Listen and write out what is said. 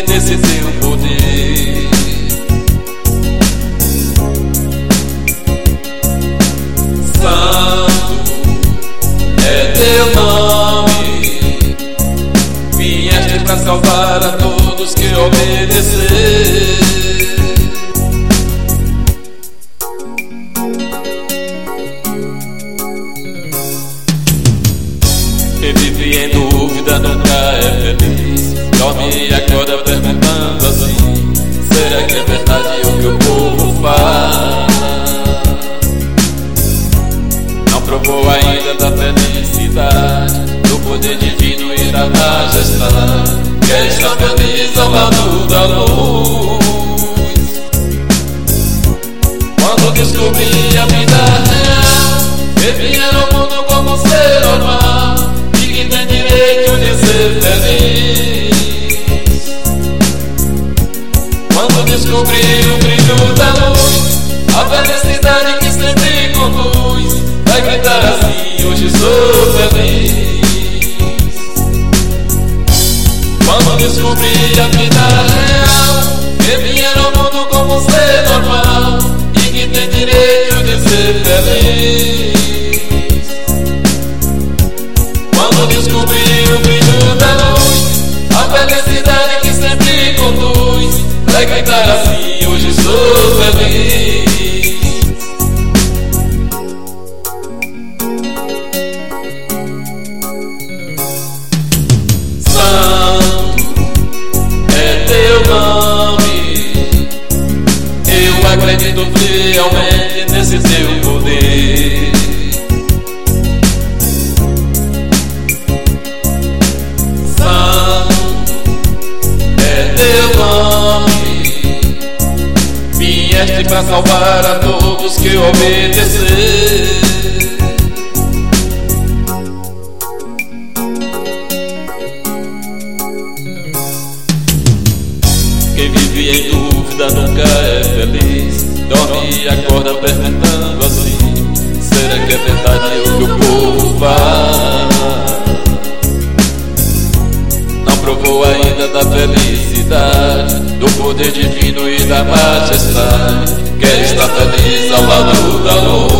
aumente nesse teu poder. Santo é teu nome, vieste pra salvar a todos que obedecer. Quem vive em dúvida nunca é feliz, dorme e acorda perguntando assim: será que é verdade o que o povo fala? Não provou ainda da felicidade, do poder divino e da majestade. Quer estar feliz ao lado da luz. Quando descobri a vida real, viver no mundo como um ser normal, ninguém tem direito de ser feliz. Quando descobri o brilho da luz, a felicidade que sempre conduz, vai gritar assim: hoje sou feliz. Quando descobri a vida real, viver no mundo como um ser normal, ninguém tem direito de ser feliz. Quando descobri o brilho da luz, a felicidade que sempre conduz, vai gritar assim: hoje sou feliz. Santo é teu nome, eu acredito fielmente nesse teu poder. Vieste pra salvar a todos que obedecer. Quem vive em dúvida nunca é feliz, dorme e acorda perguntando assim: será que é verdade o que o povo fala? Não provou ainda da felicidade, do poder divino e da majestade. Quer estar feliz ao lado da luz.